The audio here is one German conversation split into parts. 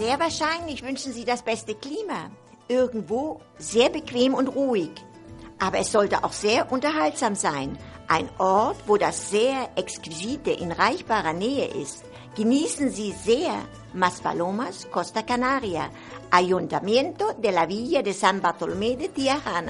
Sehr wahrscheinlich wünschen Sie das beste Klima. Irgendwo sehr bequem und ruhig. Aber es sollte auch sehr unterhaltsam sein. Ein Ort, wo das sehr Exquisite in reichbarer Nähe ist. Genießen Sie sehr Maspalomas, Costa Canaria, Ayuntamiento de la Villa de San Bartolomé de Tirajana.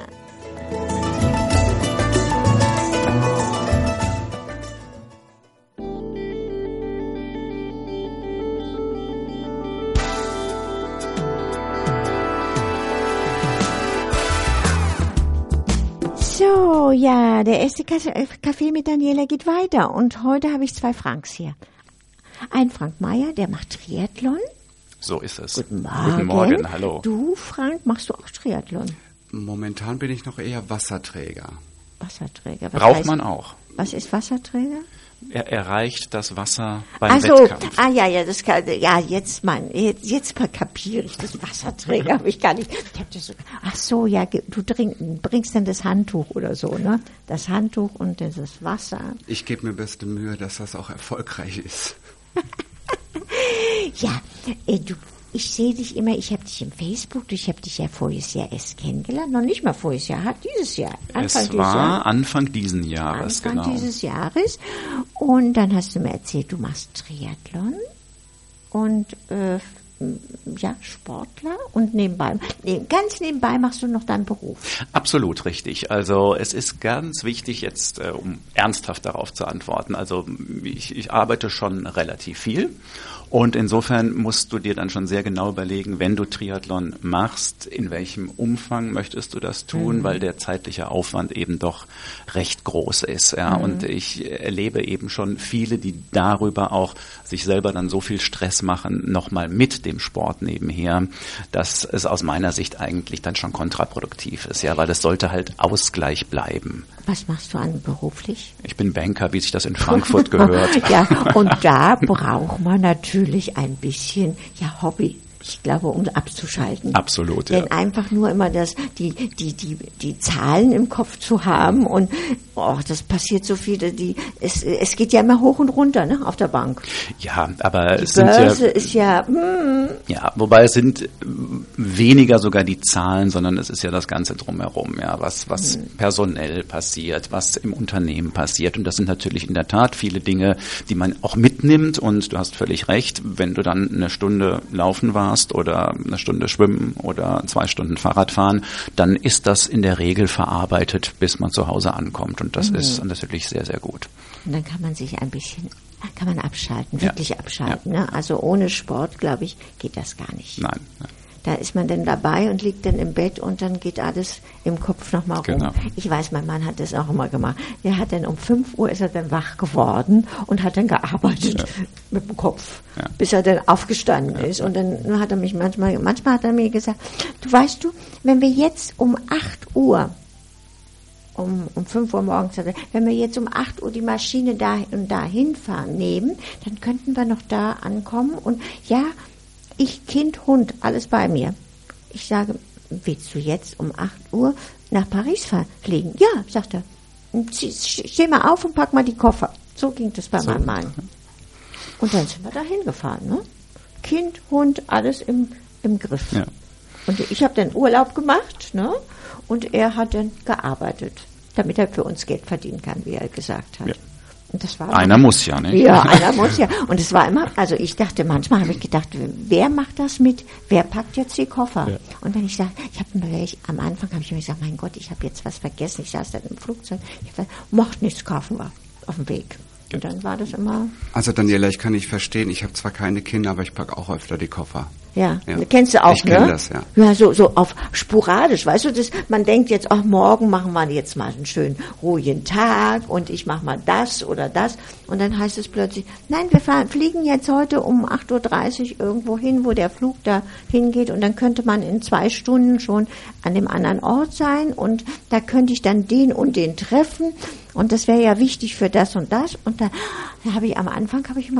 So, ja, der erste Kaffee mit Daniela geht weiter und heute habe ich 2 Franks hier. Ein Frank Meyer, der macht Triathlon. So ist es. Guten Morgen. Guten Morgen, hallo. Du, Frank, machst du auch Triathlon? Momentan bin ich noch eher Wasserträger. Wasserträger. Braucht man auch. Was ist Wasserträger? Er erreicht das Wasser beim Wettkampf. Das kann, jetzt kapiere ich das Wasserträger, habe ich gar nicht. Du bringst dann das Handtuch oder so, ne? Das Handtuch und das Wasser. Ich gebe mir beste Mühe, dass das auch erfolgreich ist. Ja, ich sehe dich immer, ich habe dich im Facebook, ich habe dich ja voriges Jahr erst kennengelernt, noch nicht mal voriges Jahr, dieses Jahr. Anfang diesen Jahres, genau. Anfang dieses Jahres. Und dann hast du mir erzählt, du machst Triathlon und Sportler und ganz nebenbei machst du noch deinen Beruf. Absolut richtig. Also es ist ganz wichtig jetzt, um ernsthaft darauf zu antworten. Also ich arbeite schon relativ viel. Und insofern musst du dir dann schon sehr genau überlegen, wenn du Triathlon machst, in welchem Umfang möchtest du das tun, weil der zeitliche Aufwand eben doch recht groß ist. Ja. Und ich erlebe eben schon viele, die darüber auch sich selber dann so viel Stress machen, nochmal mit dem Sport nebenher, dass es aus meiner Sicht eigentlich dann schon kontraproduktiv ist, ja, weil es sollte halt Ausgleich bleiben. Was machst du an beruflich? Ich bin Banker, wie sich das in Frankfurt gehört. Ja, und da braucht man natürlich ein bisschen Hobby. Ich glaube, um abzuschalten. Absolut, ja. Denn einfach nur immer die Zahlen im Kopf zu haben und das passiert so viel, es geht ja immer hoch und runter, ne, auf der Bank. Ja, aber die Börse ist ja. Ja, wobei es sind weniger sogar die Zahlen, sondern es ist ja das Ganze drumherum, ja, was personell passiert, was im Unternehmen passiert. Und das sind natürlich in der Tat viele Dinge, die man auch mitnimmt. Und du hast völlig recht, wenn du dann eine Stunde laufen warst oder eine Stunde schwimmen oder 2 Stunden Fahrrad fahren, dann ist das in der Regel verarbeitet, bis man zu Hause ankommt. Und das ist natürlich sehr, sehr gut. Und dann kann man sich kann man abschalten, wirklich abschalten. Ja. Ne? Also ohne Sport, glaube ich, geht das gar nicht. Nein. Da ist man dann dabei und liegt dann im Bett und dann geht alles im Kopf nochmal rum. Genau. Ich weiß, mein Mann hat das auch immer gemacht. Der hat dann um 5 Uhr ist er dann wach geworden und hat dann gearbeitet mit dem Kopf, bis er dann aufgestanden ist. Und dann hat er mich manchmal hat er mir gesagt, wenn wir jetzt um 8 Uhr um 5 Uhr morgens, wenn wir jetzt um 8 Uhr die Maschine dahin fahren nehmen, dann könnten wir noch da ankommen und ich, Kind, Hund, alles bei mir. Ich sage, willst du jetzt um 8 Uhr nach Paris fliegen? Ja, sagt er. Steh mal auf und pack mal die Koffer. So ging das bei meinem Mann. Und dann sind wir da hingefahren. Ne? Kind, Hund, alles im Griff. Ja. Und ich habe dann Urlaub gemacht, ne? Und er hat dann gearbeitet, damit er für uns Geld verdienen kann, wie er gesagt hat. Ja. Und das war einer muss ja, nicht? Ja, einer muss ja. Und es war immer, also manchmal habe ich gedacht, wer macht das mit? Wer packt jetzt die Koffer? Ja. Und wenn ich sage, am Anfang habe ich mir gesagt, mein Gott, ich habe jetzt was vergessen. Ich saß dann im Flugzeug. Ich habe gesagt, mochte nichts kaufen wir auf dem Weg. Und dann war das immer. Also Daniela, ich kann nicht verstehen, ich habe zwar keine Kinder, aber ich packe auch öfter die Koffer. Ja, kennst du auch, ich kenne das, ja. Ja, so auf sporadisch, weißt du, man denkt jetzt, morgen machen wir jetzt mal einen schönen ruhigen Tag und ich mache mal das oder das und dann heißt es plötzlich, nein, wir fliegen jetzt heute um 8:30 Uhr irgendwo hin, wo der Flug da hingeht und dann könnte man in 2 Stunden schon an dem anderen Ort sein und da könnte ich dann den und den treffen und das wäre ja wichtig für das und das und da habe ich am Anfang immer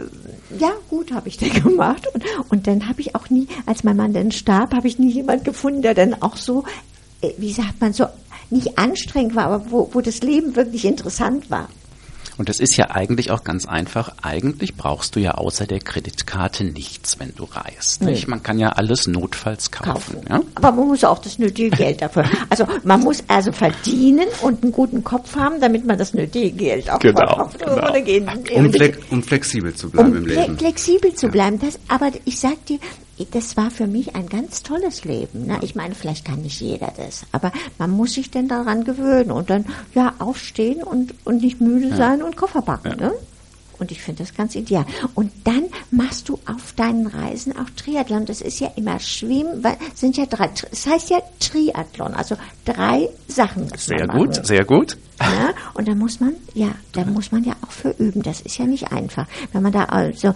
habe ich dann gemacht und dann habe ich auch nie, als mein Mann dann starb, habe ich nie jemand gefunden, der dann auch so, wie sagt man, so nicht anstrengend war, aber wo das Leben wirklich interessant war. Und es ist ja eigentlich auch ganz einfach. Eigentlich brauchst du ja außer der Kreditkarte nichts, wenn du reist. Nee. Nicht? Man kann ja alles notfalls kaufen. Ja? Aber man muss auch das nötige Geld dafür. Also man muss also verdienen und einen guten Kopf haben, damit man das nötige Geld auch verkauft. Um flexibel zu bleiben im Leben. Flexibel zu bleiben. Aber ich sag dir, das war für mich ein ganz tolles Leben. Ne? Ich meine, vielleicht kann nicht jeder das, aber man muss sich denn daran gewöhnen und dann aufstehen und nicht müde sein und Koffer packen. Ja. Ne? Und ich finde das ganz ideal. Und dann machst du auf deinen Reisen auch Triathlon. Das ist ja immer Schwimmen, weil sind ja 3. Es heißt ja Triathlon, also 3 Sachen. Sehr gut, sehr gut. Ja, und da muss man ja auch für üben. Das ist ja nicht einfach. Wenn man da also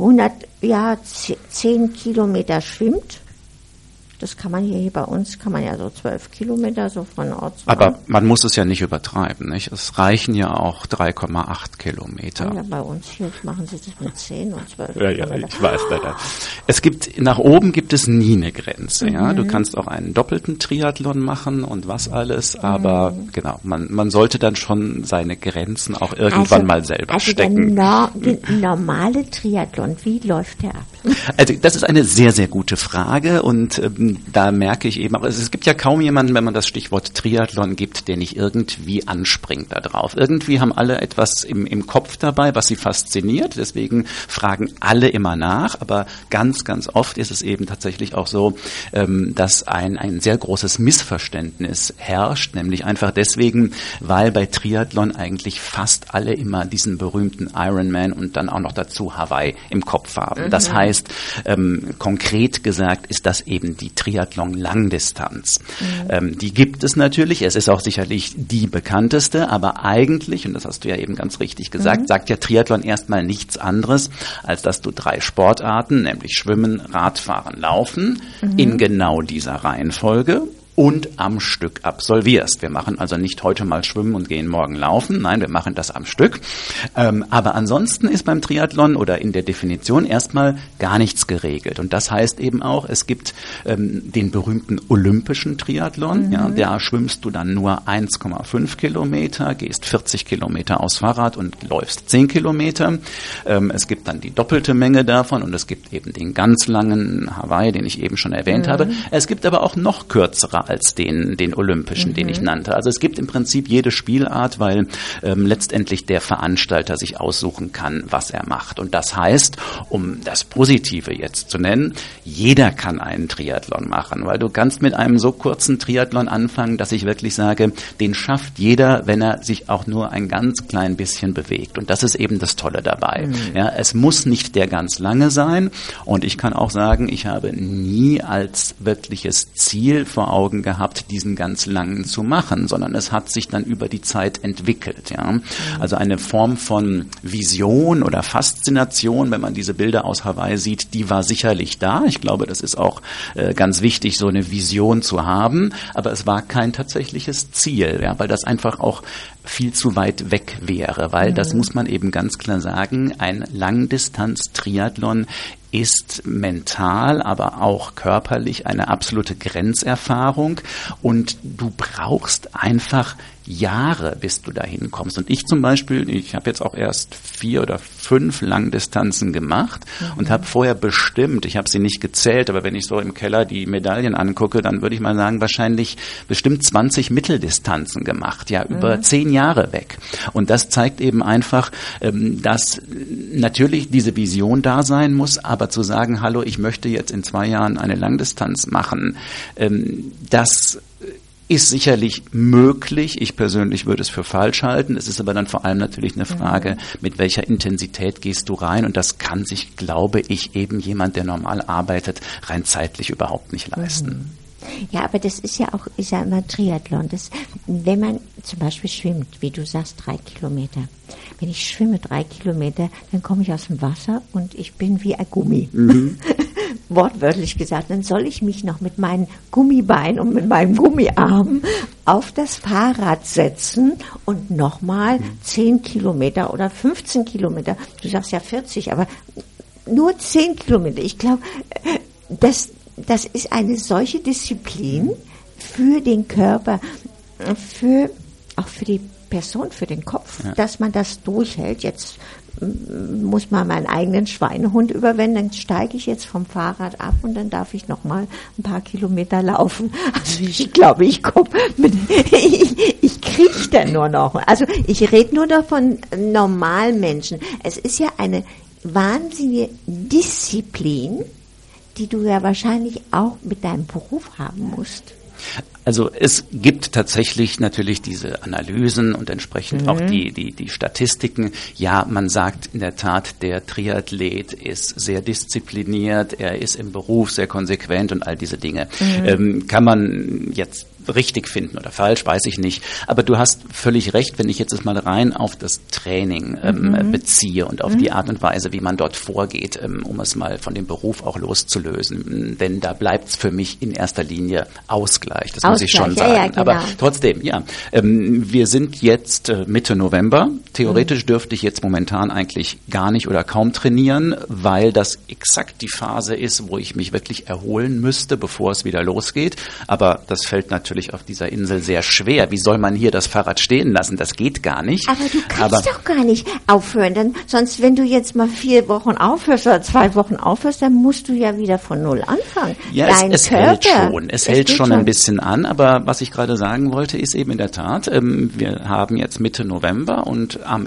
10 Kilometer schwimmt, das kann man hier bei uns, so 12 Kilometer so von Ort zu Ort. Aber man muss es ja nicht übertreiben, nicht? Es reichen ja auch 3,8 Kilometer. Ja, bei uns hier machen sie das mit 10 und 12 Kilometer. Ja, ich weiß leider. Nach oben gibt es nie eine Grenze, ja. Du kannst auch einen doppelten Triathlon machen und was alles, aber genau, man sollte dann schon seine Grenzen auch irgendwann mal selber stecken. Der normale Triathlon, wie läuft der ab? Also das ist eine sehr, sehr gute Frage und da merke ich eben auch, es gibt ja kaum jemanden, wenn man das Stichwort Triathlon gibt, der nicht irgendwie anspringt da drauf. Irgendwie haben alle etwas im Kopf dabei, was sie fasziniert, deswegen fragen alle immer nach, aber ganz, ganz oft ist es eben tatsächlich auch so, dass ein sehr großes Missverständnis herrscht, nämlich einfach deswegen, weil bei Triathlon eigentlich fast alle immer diesen berühmten Ironman und dann auch noch dazu Hawaii im Kopf haben. Das heißt, konkret gesagt ist das eben die Triathlon-Langdistanz. Die gibt es natürlich, es ist auch sicherlich die bekannteste, aber eigentlich, und das hast du ja eben ganz richtig gesagt, sagt ja Triathlon erstmal nichts anderes, als dass du 3 Sportarten, nämlich Schwimmen, Radfahren, Laufen, in genau dieser Reihenfolge und am Stück absolvierst. Wir machen also nicht heute mal schwimmen und gehen morgen laufen. Nein, wir machen das am Stück. Aber ansonsten ist beim Triathlon oder in der Definition erstmal gar nichts geregelt. Und das heißt eben auch, es gibt den berühmten olympischen Triathlon. Ja, da schwimmst du dann nur 1,5 Kilometer, gehst 40 Kilometer aufs Fahrrad und läufst 10 Kilometer. Es gibt dann die doppelte Menge davon und es gibt eben den ganz langen Hawaii, den ich eben schon erwähnt habe. Es gibt aber auch noch kürzere als den olympischen, den ich nannte. Also es gibt im Prinzip jede Spielart, weil letztendlich der Veranstalter sich aussuchen kann, was er macht. Und das heißt, um das Positive jetzt zu nennen, jeder kann einen Triathlon machen, weil du kannst mit einem so kurzen Triathlon anfangen, dass ich wirklich sage, den schafft jeder, wenn er sich auch nur ein ganz klein bisschen bewegt. Und das ist eben das Tolle dabei. Ja, es muss nicht der ganz lange sein. Und ich kann auch sagen, ich habe nie als wirkliches Ziel vor Augen gehabt, diesen ganz langen zu machen, sondern es hat sich dann über die Zeit entwickelt. Ja? Also eine Form von Vision oder Faszination, wenn man diese Bilder aus Hawaii sieht, die war sicherlich da. Ich glaube, das ist auch ganz wichtig, so eine Vision zu haben, aber es war kein tatsächliches Ziel, ja? Weil das einfach auch viel zu weit weg wäre, weil das muss man eben ganz klar sagen, ein Langdistanz-Triathlon ist mental, aber auch körperlich eine absolute Grenzerfahrung und du brauchst einfach Jahre, bis du dahin kommst. Und ich zum Beispiel, ich habe jetzt auch erst 4 oder 5 Langdistanzen gemacht und habe vorher bestimmt, ich habe sie nicht gezählt, aber wenn ich so im Keller die Medaillen angucke, dann würde ich mal sagen, wahrscheinlich bestimmt 20 Mitteldistanzen gemacht, ja, über 10 Jahre weg. Und das zeigt eben einfach, dass natürlich diese Vision da sein muss, aber zu sagen, hallo, ich möchte jetzt in 2 Jahren eine Langdistanz machen, das ist sicherlich möglich. Ich persönlich würde es für falsch halten. Es ist aber dann vor allem natürlich eine Frage, mit welcher Intensität gehst du rein? Und das kann sich, glaube ich, eben jemand, der normal arbeitet, rein zeitlich überhaupt nicht leisten. Ja, aber das ist ja auch, ich sage immer Triathlon. Wenn man zum Beispiel schwimmt, wie du sagst, 3 Kilometer. Wenn ich schwimme 3 Kilometer, dann komme ich aus dem Wasser und ich bin wie ein Gummi. Wortwörtlich gesagt, dann soll ich mich noch mit meinen Gummibeinen und mit meinem Gummiarm auf das Fahrrad setzen und nochmal 10 Kilometer oder 15 Kilometer, du sagst ja 40, aber nur 10 Kilometer. Ich glaube, das ist eine solche Disziplin für den Körper, auch für die Person für den Kopf, dass man das durchhält. Jetzt muss man meinen eigenen Schweinehund überwinden, dann steige ich jetzt vom Fahrrad ab und dann darf ich noch mal ein paar Kilometer laufen. Also ich glaube, ich komme ich kriege dann nur noch. Also ich rede nur noch von normalen Menschen. Es ist ja eine wahnsinnige Disziplin, die du ja wahrscheinlich auch mit deinem Beruf haben musst. Also es gibt tatsächlich natürlich diese Analysen und entsprechend auch die Statistiken. Ja, man sagt in der Tat, der Triathlet ist sehr diszipliniert, er ist im Beruf sehr konsequent und all diese Dinge. Kann man jetzt richtig finden oder falsch, weiß ich nicht. Aber du hast völlig recht, wenn ich jetzt mal rein auf das Training beziehe und auf die Art und Weise, wie man dort vorgeht, um es mal von dem Beruf auch loszulösen. Denn da bleibt es für mich in erster Linie Ausgleich. Das muss ich schon sagen. Ja, genau. Aber trotzdem, wir sind jetzt Mitte November. Theoretisch dürfte ich jetzt momentan eigentlich gar nicht oder kaum trainieren, weil das exakt die Phase ist, wo ich mich wirklich erholen müsste, bevor es wieder losgeht. Aber das fällt natürlich auf dieser Insel sehr schwer. Wie soll man hier das Fahrrad stehen lassen? Das geht gar nicht. Aber du kannst doch gar nicht aufhören. Denn sonst, wenn du jetzt mal 4 Wochen aufhörst oder 2 Wochen aufhörst, dann musst du ja wieder von Null anfangen. Ja, es hält schon. Es hält schon ein bisschen an. Aber was ich gerade sagen wollte, ist eben in der Tat, wir haben jetzt Mitte November und am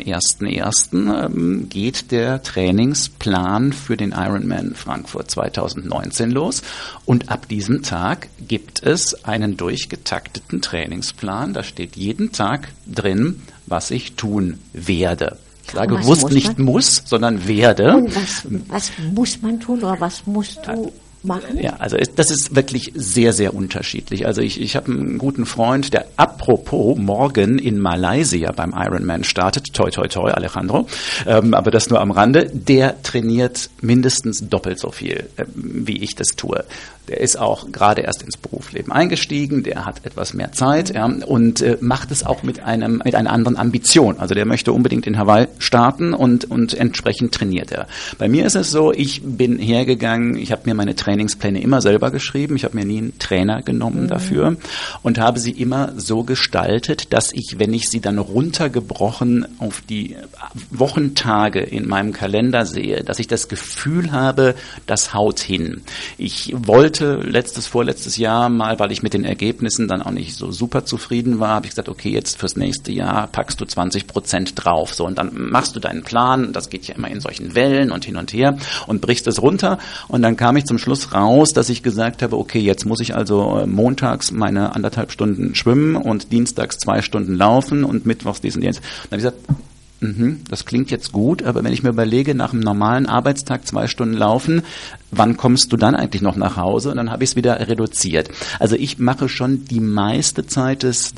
1.1. Geht der Trainingsplan für den Ironman Frankfurt 2019 los. Und ab diesem Tag gibt es einen durchgetakteten Trainingsplan. Da steht jeden Tag drin, was ich tun werde. Ich sage bewusst nicht muss, sondern werde. Und was muss man tun oder was musst du machen? Ja, also das ist wirklich sehr, sehr unterschiedlich. Also ich habe einen guten Freund, der apropos morgen in Malaysia beim Ironman startet. Toi, toi, toi, Alejandro. Aber das nur am Rande. Der trainiert mindestens doppelt so viel, wie ich das tue. Der ist auch gerade erst ins Berufsleben eingestiegen, der hat etwas mehr Zeit und macht es auch mit einer anderen Ambition. Also der möchte unbedingt in Hawaii starten und entsprechend trainiert er. Bei mir ist es so, ich bin hergegangen, ich habe mir meine Trainingspläne immer selber geschrieben, ich habe mir nie einen Trainer genommen dafür und habe sie immer so gestaltet, dass ich, wenn ich sie dann runtergebrochen auf die Wochentage in meinem Kalender sehe, dass ich das Gefühl habe, das haut hin. Ich wollte vorletztes Jahr mal, weil ich mit den Ergebnissen dann auch nicht so super zufrieden war, habe ich gesagt, okay, jetzt fürs nächste Jahr packst du 20% drauf. So, und dann machst du deinen Plan, das geht ja immer in solchen Wellen und hin und her und brichst es runter. Und dann kam ich zum Schluss raus, dass ich gesagt habe, okay, jetzt muss ich also montags meine 1,5 Stunden schwimmen und dienstags 2 Stunden laufen und mittwochs dies und jenes. Dann habe ich gesagt, das klingt jetzt gut, aber wenn ich mir überlege, nach einem normalen Arbeitstag 2 Stunden laufen, wann kommst du dann eigentlich noch nach Hause? Und dann habe ich es wieder reduziert. Also ich mache schon die meiste Zeit des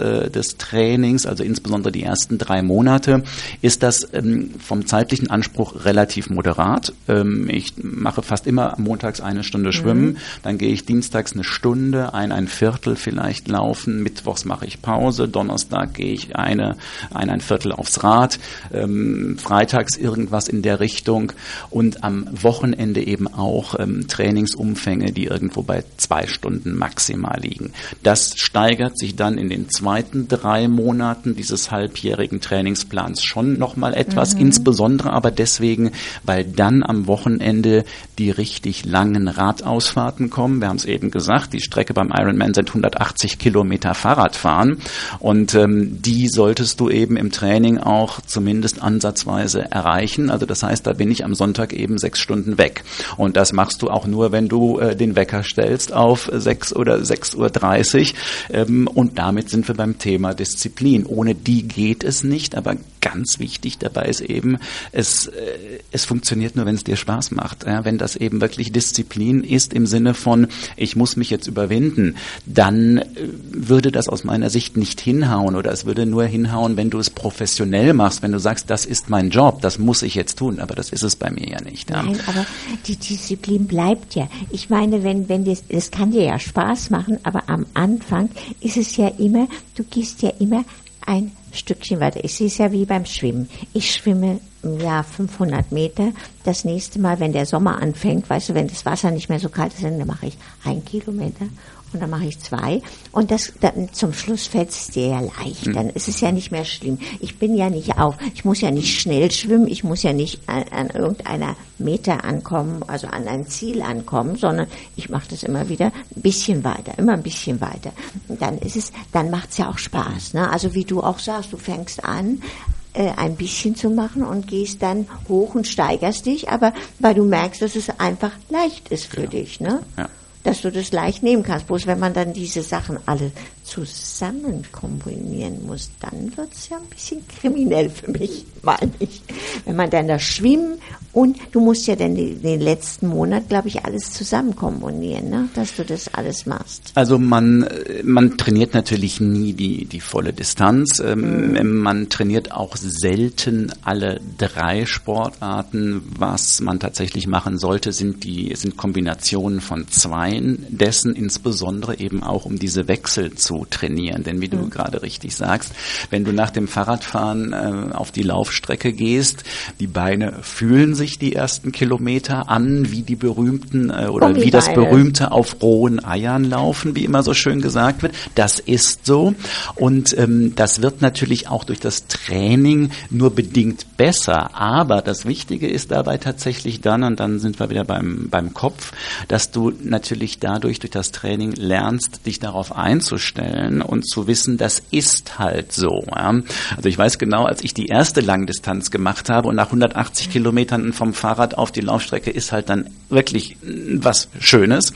Trainings, also insbesondere die ersten 3 Monate, ist das vom zeitlichen Anspruch relativ moderat. Ich mache fast immer montags 1 Stunde Schwimmen, dann gehe ich dienstags 1 Stunde, ein Viertel vielleicht laufen, mittwochs mache ich Pause, Donnerstag gehe ich ein Viertel aufs Rad, freitags irgendwas in der Richtung und am Wochenende eben auch Trainingsumfänge, die irgendwo bei 2 Stunden maximal liegen. Das steigert sich dann in den zweiten 3 Monaten dieses halbjährigen Trainingsplans schon nochmal etwas, insbesondere aber deswegen, weil dann am Wochenende die richtig langen Radausfahrten kommen. Wir haben es eben gesagt, die Strecke beim Ironman sind 180 Kilometer Fahrradfahren und die solltest du eben im Training auch zumindest ansatzweise erreichen. Also das heißt, da bin ich am Sonntag eben 6 Stunden weg. Und das machst du auch nur, wenn du den Wecker stellst auf 6 oder 6.30 Uhr. Und damit sind wir beim Thema Disziplin. Ohne die geht es nicht, aber ganz wichtig dabei ist eben, es funktioniert nur, wenn es dir Spaß macht. Ja, wenn das eben wirklich Disziplin ist im Sinne von, ich muss mich jetzt überwinden, dann würde das aus meiner Sicht nicht hinhauen oder es würde nur hinhauen, wenn du es professionell machst, wenn du sagst, das ist mein Job, das muss ich jetzt tun, aber das ist es bei mir ja nicht. Ja. Nein, aber die Disziplin bleibt ja. Ich meine, wenn das kann dir ja Spaß machen, aber am Anfang ist es ja immer, du gehst ja immer ein Stückchen weiter. Es ist ja wie beim Schwimmen. Ich schwimme 500 Meter. Das nächste Mal, wenn der Sommer anfängt, weißt du, wenn das Wasser nicht mehr so kalt ist, dann mache ich 1 Kilometer und dann mache ich 2 und dann zum Schluss fällt es dir ja leicht, dann ist es ja nicht mehr schlimm. Ich muss ja nicht schnell schwimmen, ich muss ja nicht an irgendeiner Meter ankommen, also an ein Ziel ankommen, sondern ich mache das immer wieder ein bisschen weiter, immer ein bisschen weiter. Und dann macht es ja auch Spaß, ne? Also wie du auch sagst, du fängst an, ein bisschen zu machen und gehst dann hoch und steigerst dich, aber weil du merkst, dass es einfach leicht ist für dich, ne? Ja. Dass du das leicht nehmen kannst. Bloß wenn man dann diese Sachen alle zusammen kombinieren muss, dann wird es ja ein bisschen kriminell für mich, meine ich. Wenn man dann da schwimmt und du musst ja dann den letzten Monat, glaube ich, alles zusammen kombinieren, ne? Dass du das alles machst. Also man trainiert natürlich nie die volle Distanz. Man trainiert auch selten alle 3 Sportarten. Was man tatsächlich machen sollte, sind Kombinationen von 2 dessen, insbesondere eben auch um diese Wechsel zu trainieren. Denn wie du gerade richtig sagst, wenn du nach dem Fahrradfahren auf die Laufstrecke gehst, die Beine fühlen sich die ersten Kilometer an, wie die berühmten oder wie das berühmte auf rohen Eiern laufen, wie immer so schön gesagt wird. Das ist so. Und das wird natürlich auch durch das Training nur bedingt besser. Aber das Wichtige ist dabei tatsächlich dann, und dann sind wir wieder beim Kopf, dass du natürlich dadurch durch das Training lernst, dich darauf einzustellen und zu wissen, das ist halt so. Ja. Also ich weiß genau, als ich die erste Langdistanz gemacht habe und nach 180 Kilometern vom Fahrrad auf die Laufstrecke ist halt dann wirklich was Schönes.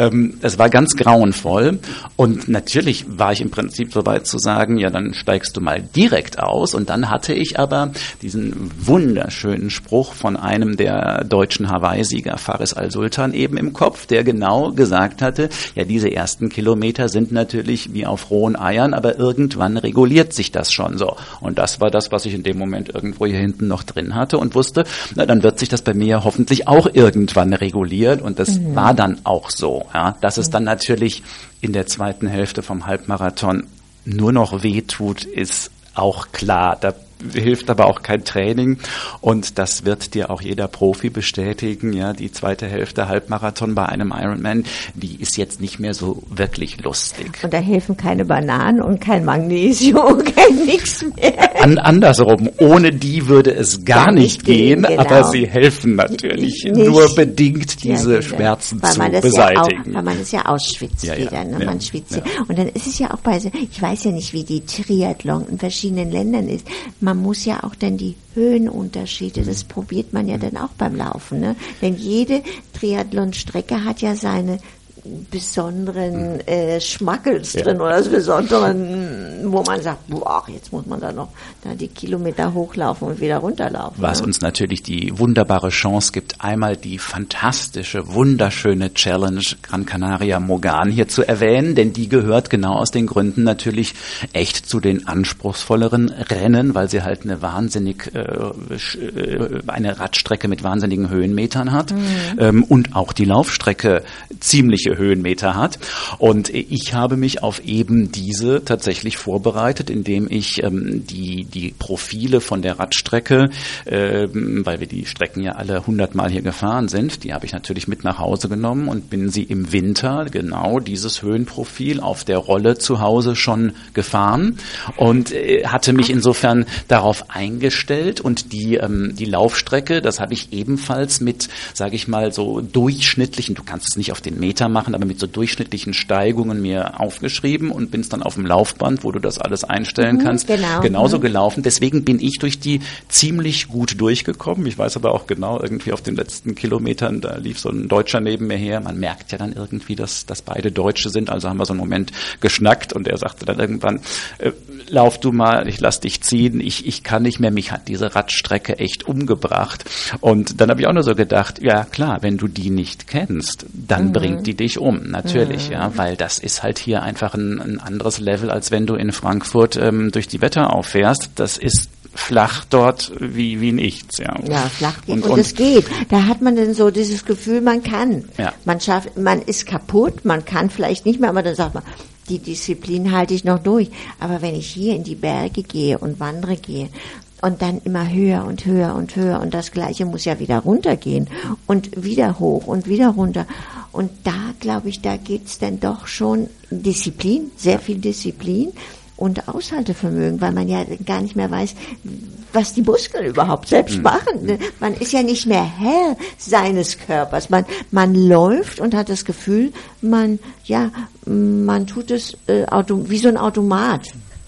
Es war ganz grauenvoll und natürlich war ich im Prinzip so weit zu sagen, ja, dann steigst du mal direkt aus, und dann hatte ich aber diesen wunderschönen Spruch von einem der deutschen Hawaii-Sieger, Faris Al-Sultan, eben im Kopf, der genau gesagt hatte, ja, diese ersten Kilometer sind natürlich wie auf rohen Eiern, aber irgendwann reguliert sich das schon so. Und das war das, was ich in dem Moment irgendwo hier hinten noch drin hatte und wusste, na, dann wird sich das bei mir hoffentlich auch irgendwann regulieren, und das war dann auch so. Ja, dass es dann natürlich in der zweiten Hälfte vom Halbmarathon nur noch wehtut, ist auch klar. Da hilft aber auch kein Training, und das wird dir auch jeder Profi bestätigen. Ja, die zweite Hälfte Halbmarathon bei einem Ironman, die ist jetzt nicht mehr so wirklich lustig. Und da helfen keine Bananen und kein Magnesium, kein nix mehr. Andersrum, ohne die würde es gar nicht gehen, genau. Aber sie helfen natürlich nur bedingt, diese Schmerzen zu beseitigen. Weil man es ja ausschwitzt wieder. Ne? Man schwitzt ja. Und dann ist es ja auch ich weiß ja nicht, wie die Triathlon in verschiedenen Ländern ist. Man muss ja auch dann die Höhenunterschiede, das probiert man ja dann auch beim Laufen, ne? Denn jede Triathlon-Strecke hat ja seine besonderen Schmackels drin oder besonderen, wo man sagt, boah, jetzt muss man da noch die Kilometer hochlaufen und wieder runterlaufen. Was uns natürlich die wunderbare Chance gibt, einmal die fantastische, wunderschöne Challenge Gran Canaria Mogan hier zu erwähnen, denn die gehört genau aus den Gründen natürlich echt zu den anspruchsvolleren Rennen, weil sie halt eine Radstrecke mit wahnsinnigen Höhenmetern hat, und auch die Laufstrecke ziemliche Höhenmeter hat. Und ich habe mich auf eben diese tatsächlich vorbereitet, indem ich die Profile von der Radstrecke, weil wir die Strecken ja alle 100 Mal hier gefahren sind, die habe ich natürlich mit nach Hause genommen und bin sie im Winter, genau dieses Höhenprofil, auf der Rolle zu Hause schon gefahren und hatte mich insofern darauf eingestellt, und die Laufstrecke, das habe ich ebenfalls mit, sage ich mal, so durchschnittlichen, du kannst es nicht auf den Meter machen, aber mit so durchschnittlichen Steigungen mir aufgeschrieben und bin es dann auf dem Laufband, wo du das alles einstellen kannst, genauso gelaufen. Deswegen bin ich durch die ziemlich gut durchgekommen. Ich weiß aber auch genau, irgendwie auf den letzten Kilometern, da lief so ein Deutscher neben mir her. Man merkt ja dann irgendwie, dass beide Deutsche sind. Also haben wir so einen Moment geschnackt, und er sagte dann irgendwann, lauf du mal, ich lass dich ziehen. Ich kann nicht mehr. Mich hat diese Radstrecke echt umgebracht. Und dann habe ich auch nur so gedacht, ja klar, wenn du die nicht kennst, dann bringt die dich um, natürlich, ja, weil das ist halt hier einfach ein anderes Level, als wenn du in Frankfurt durch die Wetterau fährst. Das ist flach dort wie nichts, ja. Ja, flach und es geht. Da hat man dann so dieses Gefühl, man kann. Ja. Man ist kaputt, man kann vielleicht nicht mehr, aber dann sagt man, die Disziplin halte ich noch durch. Aber wenn ich hier in die Berge gehe und wandere gehe, und dann immer höher und höher und höher, und das Gleiche muss ja wieder runtergehen und wieder hoch und wieder runter. Und da, glaube ich, da geht's dann doch schon Disziplin, sehr viel Disziplin und Aushaltevermögen, weil man ja gar nicht mehr weiß, was die Muskeln überhaupt selbst machen. Man ist ja nicht mehr Herr seines Körpers. Man läuft und hat das Gefühl, man tut es wie so ein Automat.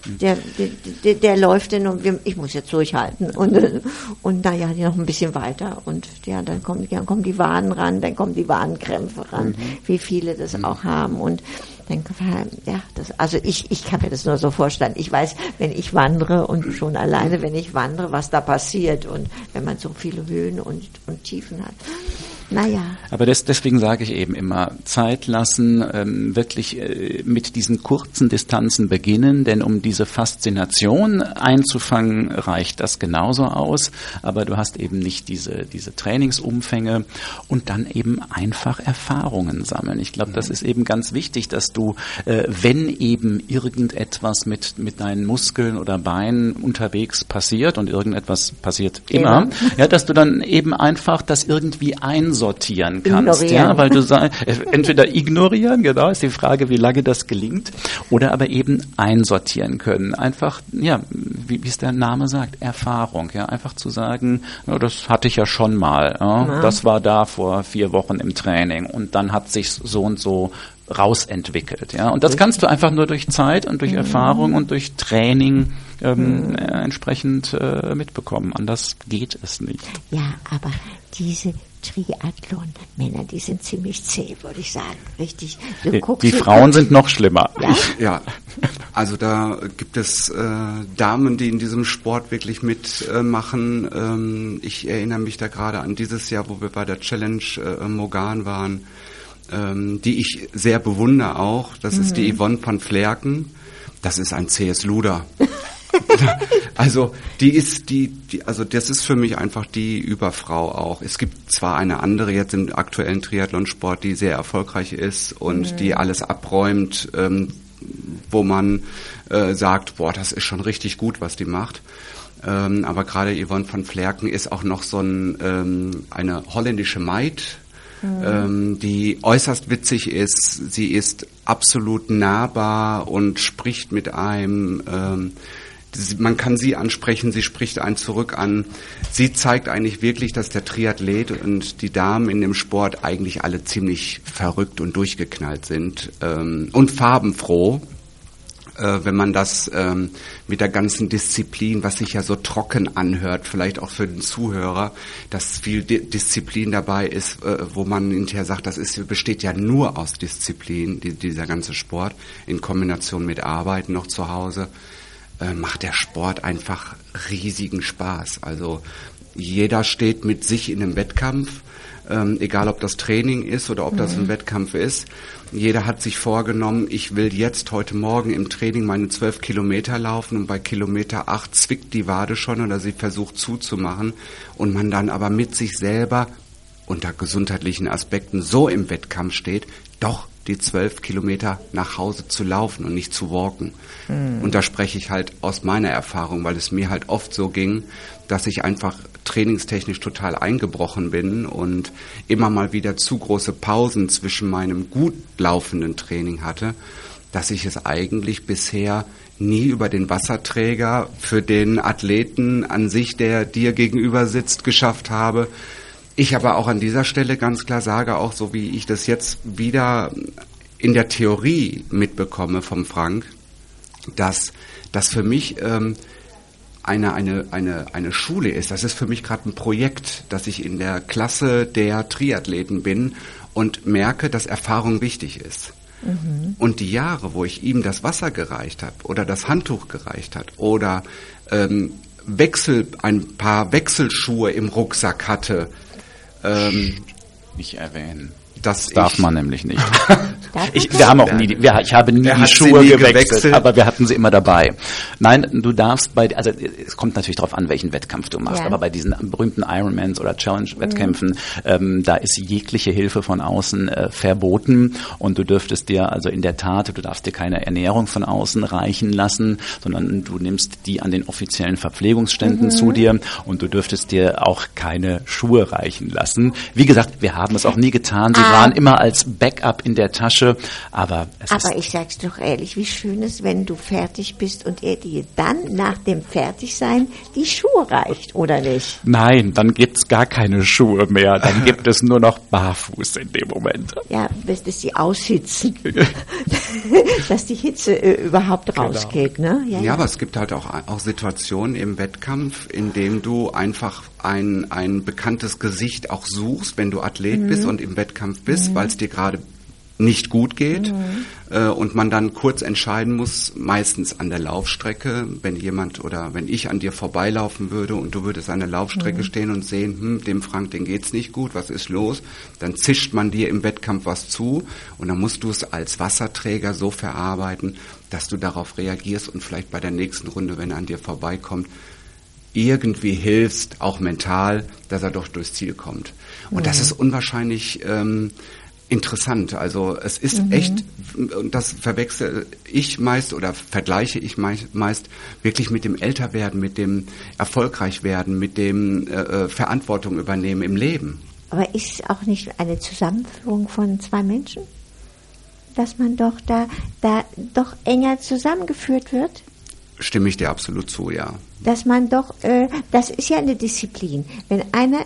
Der läuft dann und ich muss jetzt durchhalten und naja, noch ein bisschen weiter und ja, dann kommen die Waden ran, dann kommen die Wadenkrämpfe ran, wie viele das auch haben und dann, ja, also ich kann mir das nur so vorstellen. Ich weiß, wenn ich wandere und schon alleine, wenn ich wandere, was da passiert und wenn man so viele Höhen und Tiefen hat. Naja. Aber deswegen sage ich eben immer, Zeit lassen, wirklich mit diesen kurzen Distanzen beginnen, denn um diese Faszination einzufangen, reicht das genauso aus, aber du hast eben nicht diese Trainingsumfänge und dann eben einfach Erfahrungen sammeln. Ich glaube, das ist eben ganz wichtig, dass du, wenn eben irgendetwas mit deinen Muskeln oder Beinen unterwegs passiert und irgendetwas passiert immer, ja, dass du dann eben einfach das irgendwie einsortieren kannst, ja, weil du sagst, entweder ignorieren, genau, ist die Frage, wie lange das gelingt, oder aber eben einsortieren können. Einfach, ja, wie es der Name sagt, Erfahrung, ja, einfach zu sagen, ja, das hatte ich ja schon mal, ja, das war da vor 4 Wochen im Training und dann hat sich so und so rausentwickelt, ja, und das kannst du einfach nur durch Zeit und durch Erfahrung und durch Training entsprechend mitbekommen. Anders geht es nicht. Ja, aber diese Triathlon-Männer, die sind ziemlich zäh, würde ich sagen. Richtig. Die Frauen sind noch schlimmer. Ja, also da gibt es Damen, die in diesem Sport wirklich mitmachen. Ich erinnere mich da gerade an dieses Jahr, wo wir bei der Challenge Mogan waren, die ich sehr bewundere auch. Das ist die Yvonne van Vlerken. Das ist ein zähes Luder. Also also das ist für mich einfach die Überfrau auch. Es gibt zwar eine andere jetzt im aktuellen Triathlonsport, die sehr erfolgreich ist und die alles abräumt, wo man sagt, boah, das ist schon richtig gut, was die macht. Aber gerade Yvonne van Vlerken ist auch noch so eine holländische Maid, die äußerst witzig ist. Sie ist absolut nahbar und spricht mit einem. Man kann sie ansprechen, sie spricht einen zurück an. Sie zeigt eigentlich wirklich, dass der Triathlet und die Damen in dem Sport eigentlich alle ziemlich verrückt und durchgeknallt sind und farbenfroh, wenn man das mit der ganzen Disziplin, was sich ja so trocken anhört, vielleicht auch für den Zuhörer, dass viel Disziplin dabei ist, wo man hinterher sagt, besteht ja nur aus Disziplin, dieser ganze Sport, in Kombination mit Arbeiten noch zu Hause. Macht der Sport einfach riesigen Spaß. Also jeder steht mit sich in einem Wettkampf, egal ob das Training ist oder ob das ein Wettkampf ist. Jeder hat sich vorgenommen, ich will jetzt heute Morgen im Training meine 12 Kilometer laufen und bei Kilometer 8 zwickt die Wade schon oder sie versucht zuzumachen und man dann aber mit sich selber unter gesundheitlichen Aspekten so im Wettkampf steht, doch die 12 Kilometer nach Hause zu laufen und nicht zu walken. Und da spreche ich halt aus meiner Erfahrung, weil es mir halt oft so ging, dass ich einfach trainingstechnisch total eingebrochen bin und immer mal wieder zu große Pausen zwischen meinem gut laufenden Training hatte, dass ich es eigentlich bisher nie über den Wasserträger für den Athleten an sich, der dir gegenüber sitzt, geschafft habe. Ich aber auch an dieser Stelle ganz klar sage, auch so wie ich das jetzt wieder in der Theorie mitbekomme vom Frank, dass das für mich eine Schule ist. Das ist für mich gerade ein Projekt, dass ich in der Klasse der Triathleten bin und merke, dass Erfahrung wichtig ist. Und die Jahre, wo ich ihm das Wasser gereicht habe oder das Handtuch gereicht hat oder ein paar Wechselschuhe im Rucksack hatte, nicht erwähnen. Das darf man nämlich nicht. Ich habe nie die Schuhe gewechselt, aber wir hatten sie immer dabei. Nein, du darfst also es kommt natürlich darauf an, welchen Wettkampf du machst, aber bei diesen berühmten Ironmans oder Challenge-Wettkämpfen, da ist jegliche Hilfe von außen verboten und du dürftest dir also in der Tat, du darfst dir keine Ernährung von außen reichen lassen, sondern du nimmst die an den offiziellen Verpflegungsständen zu dir und du dürftest dir auch keine Schuhe reichen lassen. Wie gesagt, wir haben es auch nie getan, sie waren immer als Backup in der Tasche, aber ich sag's doch ehrlich, wie schön ist, wenn du fertig bist und er dir dann nach dem Fertigsein die Schuhe reicht, oder nicht? Nein, dann gibt's gar keine Schuhe mehr, dann gibt es nur noch barfuß in dem Moment. Ja, bis sie aushitzen, dass die Hitze überhaupt rausgeht, ne? Ja, aber es gibt halt auch Situationen im Wettkampf, in dem du einfach ein bekanntes Gesicht auch suchst, wenn du Athlet bist und im Wettkampf bist, weil es dir gerade nicht gut geht und man dann kurz entscheiden muss, meistens an der Laufstrecke, wenn ich an dir vorbeilaufen würde und du würdest an der Laufstrecke stehen und sehen, dem Frank, den geht's nicht gut, was ist los? Dann zischt man dir im Wettkampf was zu und dann musst du es als Wasserträger so verarbeiten, dass du darauf reagierst und vielleicht bei der nächsten Runde, wenn er an dir vorbeikommt, irgendwie hilfst, auch mental, dass er doch durchs Ziel kommt. Und das ist unwahrscheinlich interessant. Also es ist echt, und das verwechsel ich meist oder vergleiche ich meist wirklich mit dem Älterwerden, mit dem Erfolgreichwerden, mit dem Verantwortung übernehmen im Leben. Aber ist es auch nicht eine Zusammenführung von zwei Menschen? Dass man doch da doch enger zusammengeführt wird? Stimme ich dir absolut zu, ja. Dass man doch, das ist ja eine Disziplin. Wenn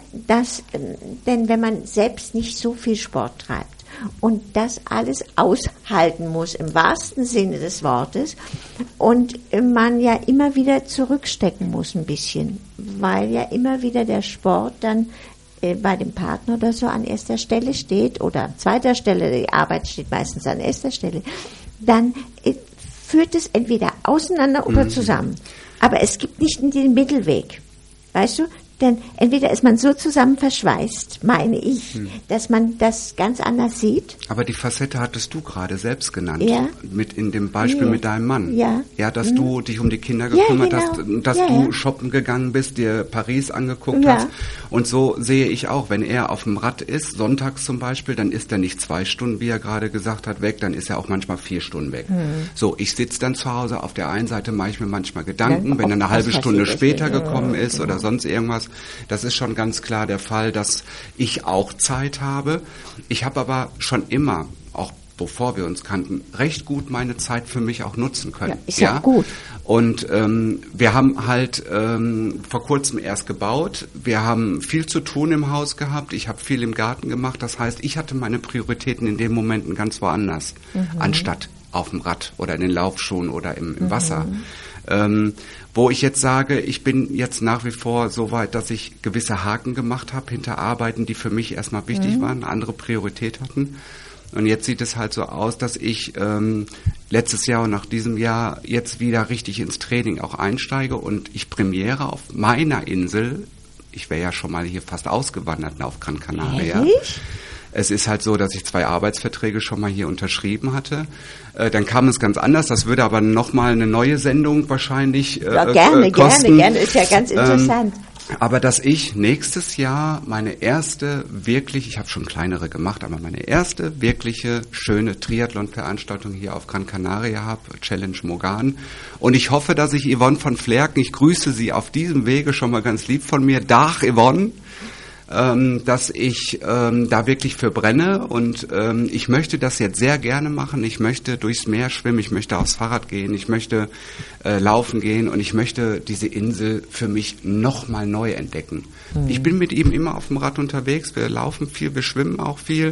denn wenn man selbst nicht so viel Sport treibt und das alles aushalten muss, im wahrsten Sinne des Wortes, und man ja immer wieder zurückstecken muss ein bisschen, weil ja immer wieder der Sport dann bei dem Partner oder so an erster Stelle steht oder an zweiter Stelle, die Arbeit steht meistens an erster Stelle, dann führt es entweder auseinander oder zusammen. Aber es gibt nicht den Mittelweg, weißt du? Denn entweder ist man so zusammen verschweißt, meine ich, dass man das ganz anders sieht. Aber die Facette hattest du gerade selbst genannt, ja. Mit in dem Beispiel mit deinem Mann. Ja, dass du dich um die Kinder gekümmert hast, dass du shoppen gegangen bist, dir Paris angeguckt hast. Und so sehe ich auch, wenn er auf dem Rad ist, sonntags zum Beispiel, dann ist er nicht 2 Stunden, wie er gerade gesagt hat, weg, dann ist er auch manchmal 4 Stunden weg. So, ich sitze dann zu Hause, auf der einen Seite mache ich mir manchmal Gedanken, wenn er eine halbe Stunde später gekommen ist oder sonst irgendwas. Das ist schon ganz klar der Fall, dass ich auch Zeit habe. Ich habe aber schon immer, auch bevor wir uns kannten, recht gut meine Zeit für mich auch nutzen können. Ja, ist ja gut. Und wir haben halt vor kurzem erst gebaut. Wir haben viel zu tun im Haus gehabt. Ich habe viel im Garten gemacht. Das heißt, ich hatte meine Prioritäten in den Momenten ganz woanders, anstatt auf dem Rad oder in den Laufschuhen oder im Wasser. Wo ich jetzt sage, ich bin jetzt nach wie vor so weit, dass ich gewisse Haken gemacht habe hinter Arbeiten, die für mich erstmal wichtig waren, eine andere Priorität hatten. Und jetzt sieht es halt so aus, dass ich letztes Jahr und nach diesem Jahr jetzt wieder richtig ins Training auch einsteige und ich premiere auf meiner Insel. Ich wäre ja schon mal hier fast ausgewandert auf Gran Canaria. Ehrlich? Es ist halt so, dass ich 2 Arbeitsverträge schon mal hier unterschrieben hatte. Dann kam es ganz anders. Das würde aber nochmal eine neue Sendung wahrscheinlich kosten. Gerne. Ist ja ganz interessant. Aber dass ich nächstes Jahr meine erste wirklich, ich habe schon kleinere gemacht, aber meine erste wirkliche schöne Triathlon-Veranstaltung hier auf Gran Canaria habe, Challenge Mogan. Und ich hoffe, dass ich Yvonne von Flerken, ich grüße sie auf diesem Wege schon mal ganz lieb von mir, Dach Yvonne, dass ich da wirklich für brenne und ich möchte das jetzt sehr gerne machen. Ich möchte durchs Meer schwimmen, ich möchte aufs Fahrrad gehen, ich möchte laufen gehen und ich möchte diese Insel für mich nochmal neu entdecken. Ich bin mit ihm immer auf dem Rad unterwegs, wir laufen viel, wir schwimmen auch viel.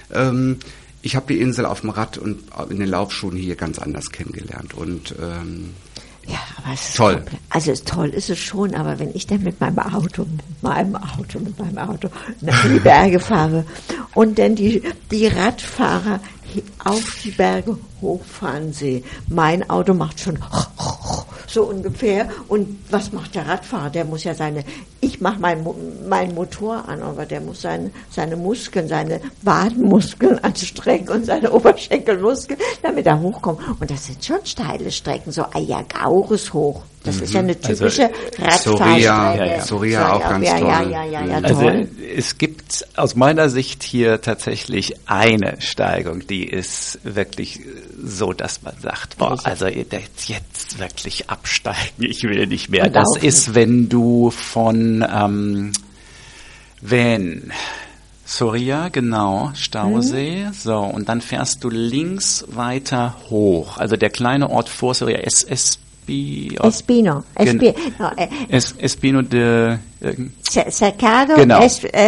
Ich habe die Insel auf dem Rad und in den Laufschuhen hier ganz anders kennengelernt und ja, aber es ist toll. Also toll ist es schon, aber wenn ich dann mit meinem Auto nach die Berge fahre und dann die Radfahrer auf die Berge hochfahren sehe, mein Auto macht schon so ungefähr. Und was macht der Radfahrer? Der muss ja ich mache meinen Motor an, aber der muss seine Muskeln, seine Wadenmuskeln anstrengen und seine Oberschenkelmuskeln, damit er hochkommt. Und das sind schon steile Strecken, so Ayagaures hoch. Das ist ja eine typische Radfahrstrecke. Soria auch ganz toll. Ja, also toll. Es gibt aus meiner Sicht hier tatsächlich eine Steigung, die ist wirklich so, dass man sagt, boah, also jetzt wirklich absteigen, ich will nicht mehr. Das ist, wenn du von Soria, genau, Stausee. So, und dann fährst du links weiter hoch. Also der kleine Ort vor Soria, Espino de Cercado, genau.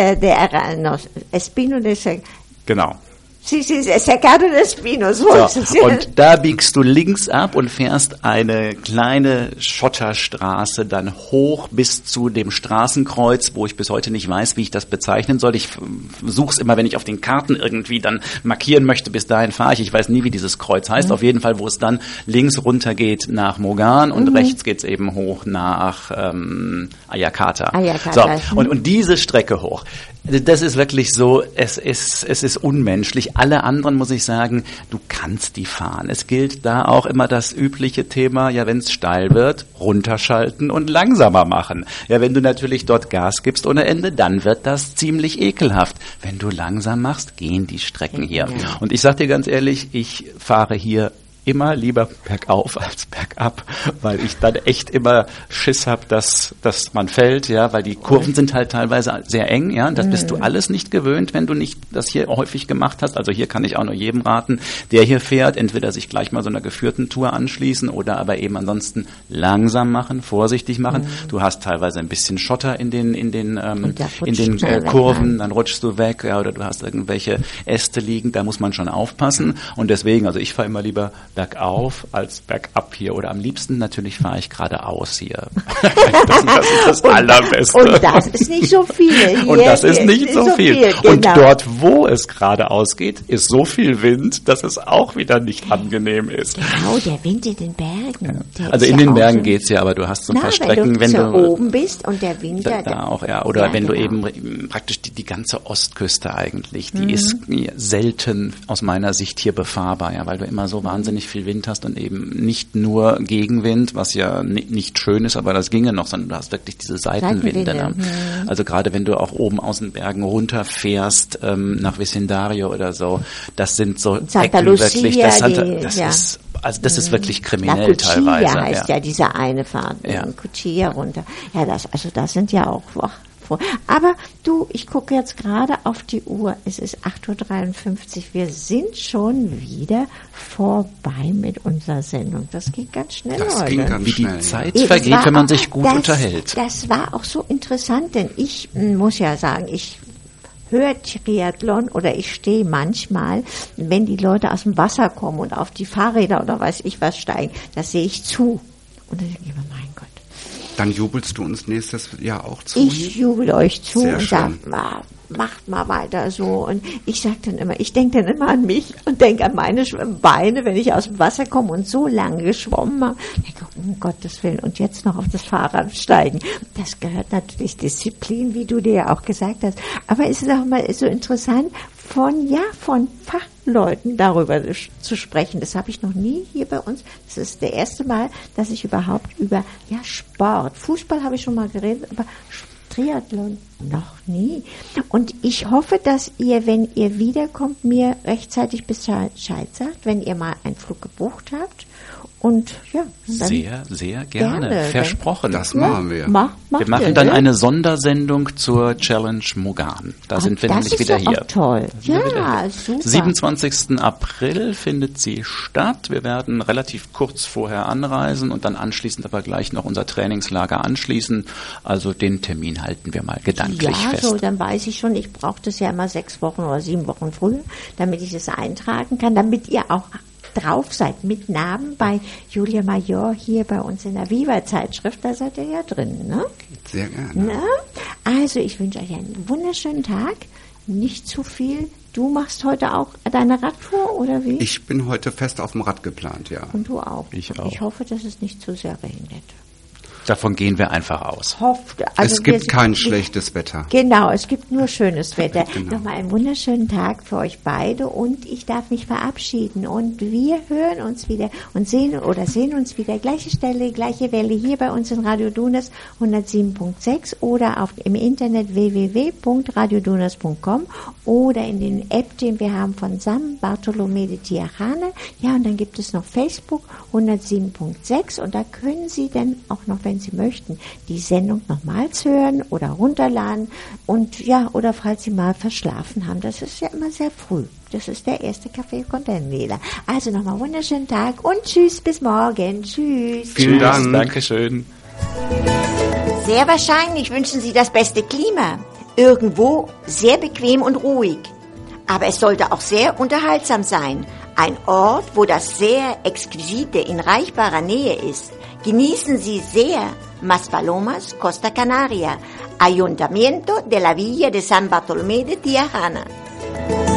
Espino de Cercado. Genau. Sí, Cercado de Espino. So. Und da biegst du links ab und fährst eine kleine Schotterstraße dann hoch bis zu dem Straßenkreuz, wo ich bis heute nicht weiß, wie ich das bezeichnen soll. Ich suche es immer, wenn ich auf den Karten irgendwie dann markieren möchte, bis dahin fahre ich. Ich weiß nie, wie dieses Kreuz heißt. Auf jeden Fall, wo es dann links runter geht nach Mogan und rechts geht's eben hoch nach Ayakata. So, und diese Strecke hoch. Das ist wirklich so, es ist unmenschlich. Alle anderen, muss ich sagen, du kannst die fahren. Es gilt da auch immer das übliche Thema, ja, wenn es steil wird, runterschalten und langsamer machen. Ja, wenn du natürlich dort Gas gibst ohne Ende, dann wird das ziemlich ekelhaft. Wenn du langsam machst, gehen die Strecken hier. Ja. Und ich sag dir ganz ehrlich, ich fahre hier immer lieber bergauf als bergab, weil ich dann echt immer Schiss habe, dass man fällt, ja, weil die Kurven sind halt teilweise sehr eng, ja, und das bist du alles nicht gewöhnt, wenn du nicht das hier häufig gemacht hast. Also hier kann ich auch nur jedem raten, der hier fährt, entweder sich gleich mal so einer geführten Tour anschließen oder aber eben ansonsten langsam machen, vorsichtig machen. Du hast teilweise ein bisschen Schotter in den Kurven, dann rutschst du weg, ja, oder du hast irgendwelche Äste liegen, da muss man schon aufpassen. Und deswegen, also ich fahre immer lieber bergauf als bergab hier. Oder am liebsten natürlich fahre ich geradeaus hier. Das ist das Allerbeste. Und das ist nicht so viel. Und das ist nicht so viel. Genau. Und dort, wo es geradeaus geht, ist so viel Wind, dass es auch wieder nicht angenehm ist. Genau, der Wind in den Bergen. Ja. Also in den Bergen geht's ja, aber du hast so ein paar Strecken, wenn du oben bist und der Wind da auch, ja. Oder ja, wenn du eben praktisch die ganze Ostküste eigentlich, die ist selten aus meiner Sicht hier befahrbar, ja, weil du immer so wahnsinnig viel Wind hast und eben nicht nur Gegenwind, was ja nicht schön ist, aber das ginge noch, sondern du hast wirklich diese Seitenwinde. Ne? Also gerade wenn du auch oben aus den Bergen runterfährst, nach Vecindario oder so, das sind so Santa Ecken Lucia, wirklich, das ist wirklich kriminell La Cuchilla teilweise. Heißt ja diese eine Fahrt, Cuchilla runter. Ja, das sind ja auch. Aber du, ich gucke jetzt gerade auf die Uhr. Es ist 8:53 Uhr. Wir sind schon wieder vorbei mit unserer Sendung. Das geht ganz schnell heute. Das ging ganz schnell. Wie die Zeit vergeht, wenn man sich gut unterhält. Das war auch so interessant, denn ich muss ja sagen, ich höre Triathlon oder ich stehe manchmal, wenn die Leute aus dem Wasser kommen und auf die Fahrräder oder weiß ich was steigen, das sehe ich zu. Und dann denke ich mir, mein Gott. Dann jubelst du uns nächstes Jahr auch zu? Ich jubel euch zu Sehr und schön. sage, macht mal weiter so. Und ich denke dann immer an mich und denke an meine Beine, wenn ich aus dem Wasser komme und so lange geschwommen habe. Ich denke, um Gottes Willen, und jetzt noch auf das Fahrrad steigen. Das gehört natürlich Disziplin, wie du dir ja auch gesagt hast. Aber es ist auch mal so interessant, von Fachleuten darüber zu sprechen. Das habe ich noch nie hier bei uns. Das ist das erste Mal, dass ich überhaupt über Sport, Fußball habe ich schon mal geredet, aber Triathlon noch nie. Und ich hoffe, dass ihr, wenn ihr wiederkommt, mir rechtzeitig Bescheid sagt, wenn ihr mal einen Flug gebucht habt. Und ja, dann sehr, sehr gerne. Versprochen. Das machen wir. Wir machen dann eine Sondersendung zur Challenge Mogan. Da sind wir nämlich wieder hier. Das ist toll. Ja, super. 27. April findet sie statt. Wir werden relativ kurz vorher anreisen und dann anschließend aber gleich noch unser Trainingslager anschließen. Also den Termin halten wir mal gedanklich fest. Ja, so, dann weiß ich schon, ich brauche das ja immer 6 Wochen oder 7 Wochen früher, damit ich das eintragen kann, damit ihr auch drauf seid, mit Namen bei Julia Major hier bei uns in der Viva-Zeitschrift, da seid ihr ja drin, ne? Sehr gerne. Na? Also ich wünsche euch einen wunderschönen Tag, nicht zu viel. Du machst heute auch deine Radtour, oder wie? Ich bin heute fest auf dem Rad geplant, ja. Und du auch? Ich auch. Ich hoffe, dass es nicht zu sehr regnet. Davon gehen wir einfach aus. Es gibt kein schlechtes Wetter. Genau, es gibt nur schönes Wetter. Genau. Nochmal einen wunderschönen Tag für euch beide und ich darf mich verabschieden und wir hören uns wieder und sehen uns wieder. Gleiche Stelle, gleiche Welle hier bei uns in Radio Dunas 107.6 oder im Internet www.radiodunas.com oder in den App, den wir haben von San Bartolomé de Tirajana. Ja, und dann gibt es noch Facebook 107.6 und da können Sie dann auch noch, wenn wenn Sie möchten, die Sendung nochmals hören oder runterladen und oder falls Sie mal verschlafen haben, das ist ja immer sehr früh. Das ist der erste Kaffee con Daniela. Also nochmal wunderschönen Tag und tschüss, bis morgen. Tschüss. Vielen Dank. Dankeschön. Sehr wahrscheinlich wünschen Sie das beste Klima. Irgendwo sehr bequem und ruhig. Aber es sollte auch sehr unterhaltsam sein. Ein Ort, wo das sehr Exquisite in reichbarer Nähe ist. Genießen Sie sehr Maspalomas, Costa Canaria, Ayuntamiento de la Villa de San Bartolomé de Tirajana.